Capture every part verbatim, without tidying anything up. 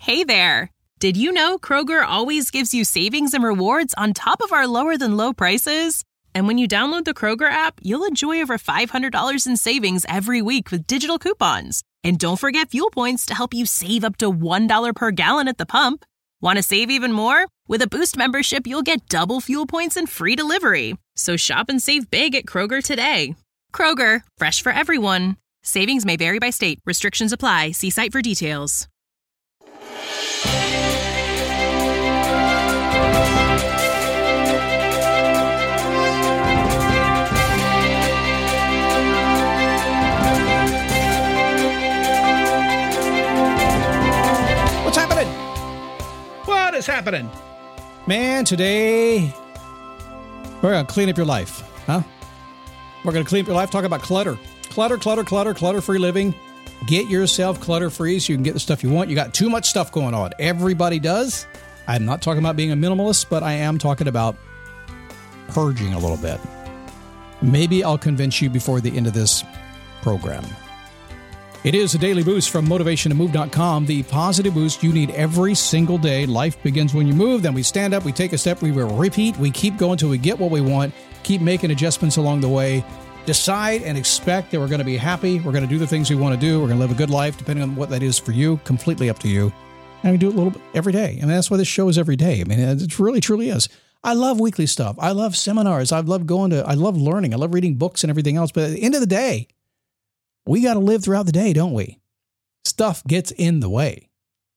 Hey there! Did you know Kroger always gives you savings and rewards on top of our lower-than-low prices? And when you download the Kroger app, you'll enjoy over five hundred dollars in savings every week with digital coupons. And don't forget fuel points to help you save up to one dollar per gallon at the pump. Want to save even more? With a Boost membership, you'll get double fuel points and free delivery. So shop and save big at Kroger today. Kroger, fresh for everyone. Savings may vary by state. Restrictions apply. See site for details. What's happening? What is happening? Man, today we're going to clean up your life, huh? We're going to clean up your life, talk about clutter. Clutter, clutter, clutter, clutter-free living. Get yourself clutter-free so you can get the stuff you want. You got too much stuff going on. Everybody does. I'm not talking about being a minimalist, but I am talking about purging a little bit. Maybe I'll convince you before the end of this program. It is a daily boost from motivation to move dot com, the positive boost you need every single day. Life begins when you move, then we stand up, we take a step, we will repeat, we keep going until we get what we want, keep making adjustments along the way. Decide and expect that we're going to be happy. We're going to do the things we want to do. We're going to live a good life, depending on what that is for you. Completely up to you. And we do it a little bit every day. I mean, that's why this show is every day. I mean, it really, truly is. I love weekly stuff. I love seminars. I love going to, I love learning. I love reading books and everything else. But at the end of the day, we got to live throughout the day, don't we? Stuff gets in the way.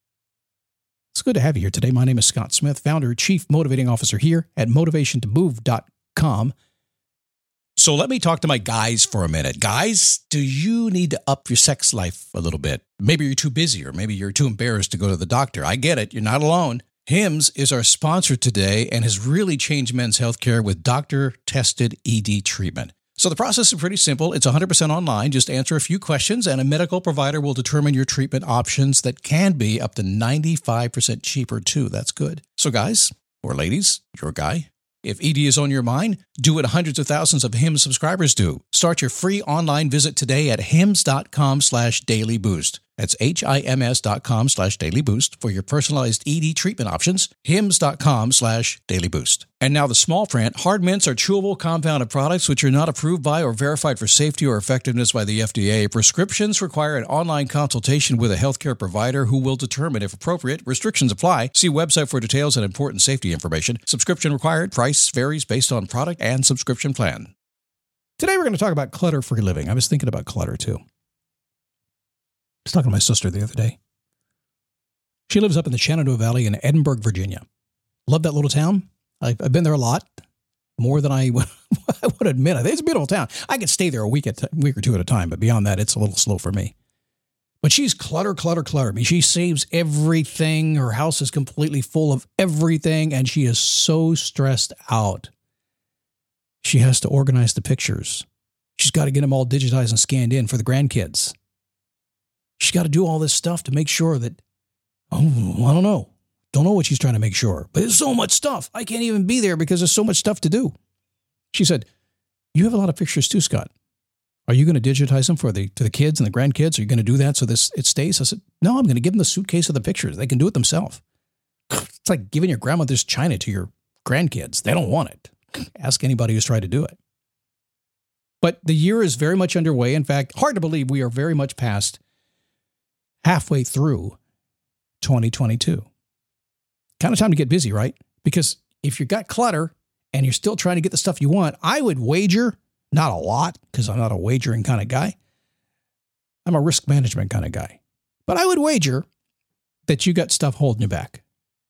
It's good to have you here today. My name is Scott Smith, founder, chief motivating officer here at motivation to move dot com. So let me talk to my guys for a minute. Guys, do you need to up your sex life a little bit? Maybe you're too busy or maybe you're too embarrassed to go to the doctor. I get it. You're not alone. Hims is our sponsor today and has really changed men's healthcare with doctor-tested E D treatment. So the process is pretty simple. It's one hundred percent online. Just answer a few questions and a medical provider will determine your treatment options that can be up to ninety-five percent cheaper too. That's good. So guys or ladies, you're a guy. If E D is on your mind, do what hundreds of thousands of Hims subscribers do. Start your free online visit today at hims dot com slash daily boost. That's H-I-M-S dot com slash daily boost for your personalized E D treatment options. hims dot com slash daily boost. And now the small print. Hard mints are chewable compounded products which are not approved by or verified for safety or effectiveness by the F D A. Prescriptions require an online consultation with a healthcare provider who will determine if appropriate. Restrictions apply. See website for details and important safety information. Subscription required. Price varies based on product and subscription plan. Today we're going to talk about clutter-free living. I was thinking about clutter too. I was talking to my sister the other day. She lives up in the Shenandoah Valley in Edinburgh, Virginia. Love that little town. I've, I've been there a lot, more than I would, I would admit. I think it's a beautiful town. I could stay there a week, at a week or two at a time, but beyond that, it's a little slow for me. But she's clutter, clutter, clutter. I mean, she saves everything. Her house is completely full of everything, and she is so stressed out. She has to organize the pictures. She's got to get them all digitized and scanned in for the grandkids. She's got to do all this stuff to make sure that, oh, I don't know. Don't know what she's trying to make sure. But there's so much stuff. I can't even be there because there's so much stuff to do. She said, you have a lot of pictures too, Scott. Are you going to digitize them for the to the kids and the grandkids? Are you going to do that so this it stays? I said, no, I'm going to give them the suitcase of the pictures. They can do it themselves. It's like giving your grandmother's china to your grandkids. They don't want it. Ask anybody who's tried to do it. But the year is very much underway. In fact, hard to believe we are very much past halfway through twenty twenty-two. Kind of time to get busy, right? Because if you've got clutter and you're still trying to get the stuff you want, I would wager, not a lot, because I'm not a wagering kind of guy. I'm a risk management kind of guy. But I would wager that you got stuff holding you back.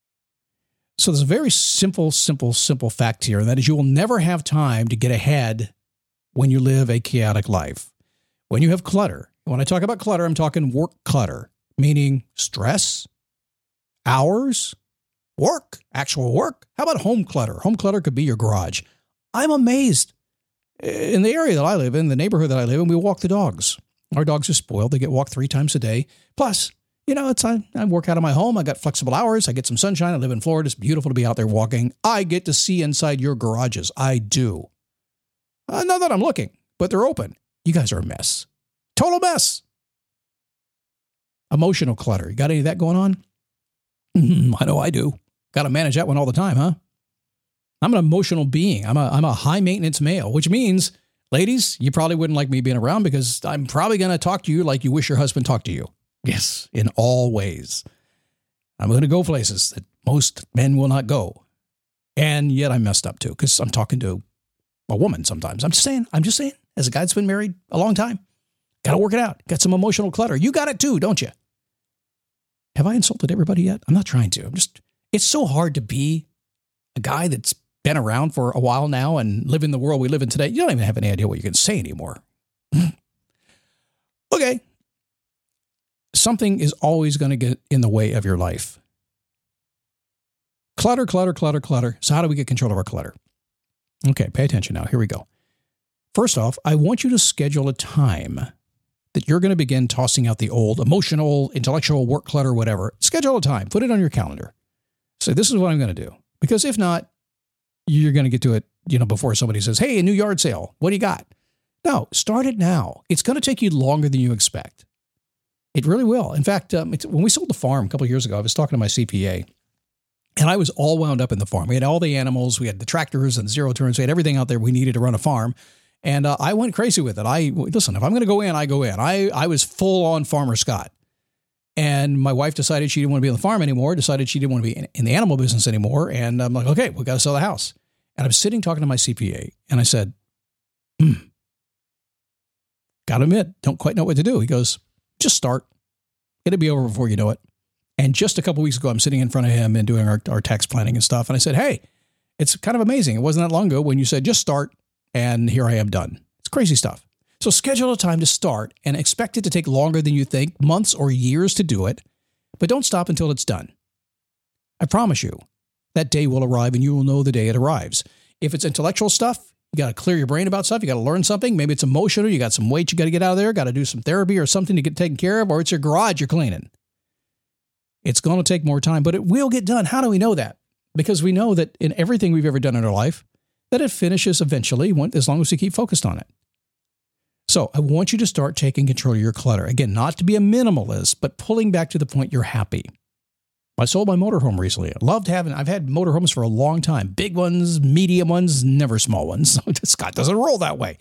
So there's a very simple, simple, simple fact here, and that is you will never have time to get ahead when you live a chaotic life. When you have clutter, when I talk about clutter, I'm talking work clutter, meaning stress, hours, work, actual work. How about home clutter? Home clutter could be your garage. I'm amazed. In the area that I live in, the neighborhood that I live in, we walk the dogs. Our dogs are spoiled. They get walked three times a day. Plus, you know, it's I, I work out of my home. I got flexible hours. I get some sunshine. I live in Florida. It's beautiful to be out there walking. I get to see inside your garages. I do. Uh, not that I'm looking, but they're open. You guys are a mess. Total mess. Emotional clutter. You got any of that going on? I know I do. Got to manage that one all the time, huh? I'm an emotional being. I'm a I'm a high maintenance male, which means, ladies, you probably wouldn't like me being around because I'm probably going to talk to you like you wish your husband talked to you. Yes, in all ways. I'm going to go places that most men will not go. And yet I'm messed up too because I'm talking to a woman sometimes. I'm just saying, I'm just saying, as a guy that's been married a long time, got to work it out. Got some emotional clutter. You got it too, don't you? Have I insulted everybody yet? I'm not trying to. I'm just, it's so hard to be a guy that's been around for a while now and live in the world we live in today. You don't even have any idea what you can say anymore. Okay. Something is always going to get in the way of your life. Clutter, clutter, clutter, clutter. So how do we get control of our clutter? Okay, pay attention now. Here we go. First off, I want you to schedule a time that you're going to begin tossing out the old emotional, intellectual, work clutter, whatever. Schedule a time. Put it on your calendar. Say, this is what I'm going to do. Because if not, you're going to get to it, you know, before somebody says, hey, a new yard sale. What do you got? No, start it now. It's going to take you longer than you expect. It really will. In fact, um, it's, when we sold the farm a couple of years ago, I was talking to my C P A, and I was all wound up in the farm. We had all the animals, we had the tractors and zero turns, we had everything out there we needed to run a farm, and uh, I went crazy with it. I listen, if I'm going to go in, I go in. I I was full on Farmer Scott, and my wife decided she didn't want to be on the farm anymore. Decided she didn't want to be in, in the animal business anymore, and I'm like, okay, we got to sell the house. And I'm sitting talking to my C P A, and I said, hmm, got to admit, don't quite know what to do. He goes, just start. It'll be over before you know it. And just a couple of weeks ago, I'm sitting in front of him and doing our, our tax planning and stuff. And I said, hey, it's kind of amazing. It wasn't that long ago when you said, just start. And here I am done. It's crazy stuff. So schedule a time to start and expect it to take longer than you think, months or years to do it. But don't stop until it's done. I promise you that day will arrive and you will know the day it arrives. If it's intellectual stuff, you got to clear your brain about stuff. You got to learn something. Maybe it's emotional. You got some weight you got to get out of there. Got to do some therapy or something to get taken care of, or it's your garage you're cleaning. It's going to take more time, but it will get done. How do we know that? Because we know that in everything we've ever done in our life, that it finishes eventually as long as we keep focused on it. So I want you to start taking control of your clutter. Again, not to be a minimalist, but pulling back to the point you're happy. I sold my motorhome recently. I loved having, I've had motorhomes for a long time. Big ones, medium ones, never small ones. Scott doesn't roll that way.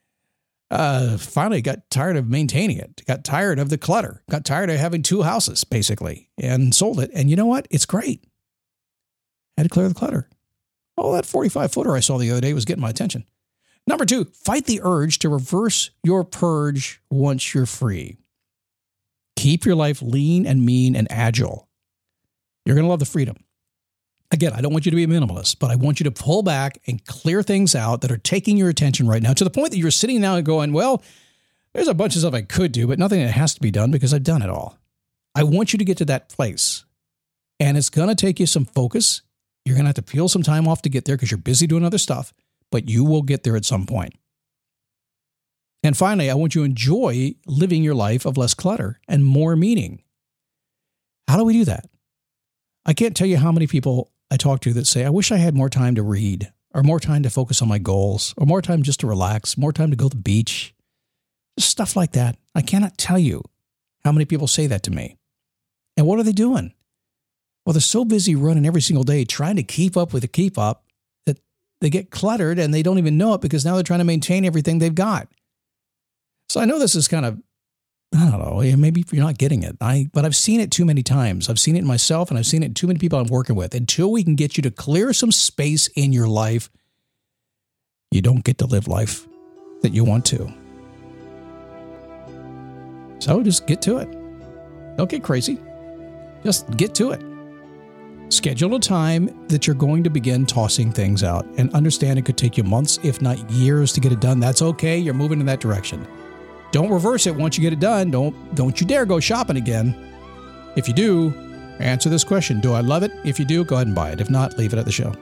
Uh, finally got tired of maintaining it. Got tired of the clutter. Got tired of having two houses, basically, and sold it. And you know what? It's great. Had to clear the clutter. Oh, that forty-five footer I saw the other day was getting my attention. Number two, fight the urge to reverse your purge once you're free. Keep your life lean and mean and agile. You're going to love the freedom. Again, I don't want you to be a minimalist, but I want you to pull back and clear things out that are taking your attention right now to the point that you're sitting now and going, well, there's a bunch of stuff I could do, but nothing that has to be done because I've done it all. I want you to get to that place. And it's going to take you some focus. You're going to have to peel some time off to get there because you're busy doing other stuff, but you will get there at some point. And finally, I want you to enjoy living your life of less clutter and more meaning. How do we do that? I can't tell you how many people I talk to that say, I wish I had more time to read, or more time to focus on my goals, or more time just to relax, more time to go to the beach, just stuff like that. I cannot tell you how many people say that to me. And what are they doing? Well, they're so busy running every single day, trying to keep up with the keep up, that they get cluttered and they don't even know it because now they're trying to maintain everything they've got. So I know this is kind of, I don't know, maybe you're not getting it. I, but I've seen it too many times. I've seen it in myself and I've seen it in too many people I'm working with. Until we can get you to clear some space in your life, you don't get to live life that you want to. So just get to it. Don't get crazy. Just get to it. Schedule a time that you're going to begin tossing things out, and understand it could take you months, if not years, to get it done. That's okay. You're moving in that direction. Don't reverse it once you get it done. Don't, don't you dare go shopping again. If you do, answer this question. Do I love it? If you do, go ahead and buy it. If not, leave it at the show.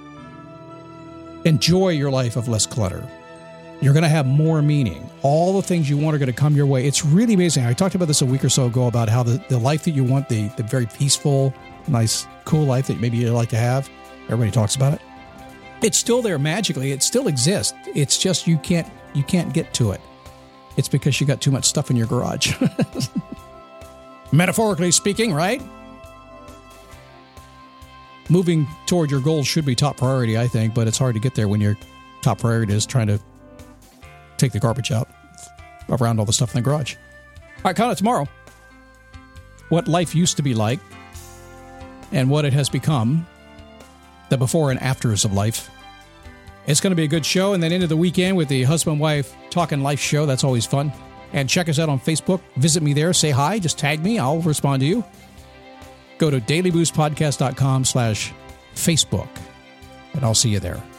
Enjoy your life of less clutter. You're going to have more meaning. All the things you want are going to come your way. It's really amazing. I talked about this a week or so ago about how the, the life that you want, the, the very peaceful, nice, cool life that maybe you'd like to have, everybody talks about it. It's still there magically. It still exists. It's just you can't you can't get to it. It's because you got too much stuff in your garage. Metaphorically speaking, right? moving toward your goals should be top priority, I think, but it's hard to get there when your top priority is trying to take the garbage out around all the stuff in the garage. All right, count it tomorrow. What life used to be like and what it has become, the before and afters of life. It's going to be a good show, and then into the weekend with the husband-wife Talking Life show. That's always fun. And check us out on Facebook. Visit me there. Say hi. Just tag me. I'll respond to you. Go to dailyboostpodcast.com slash Facebook, and I'll see you there.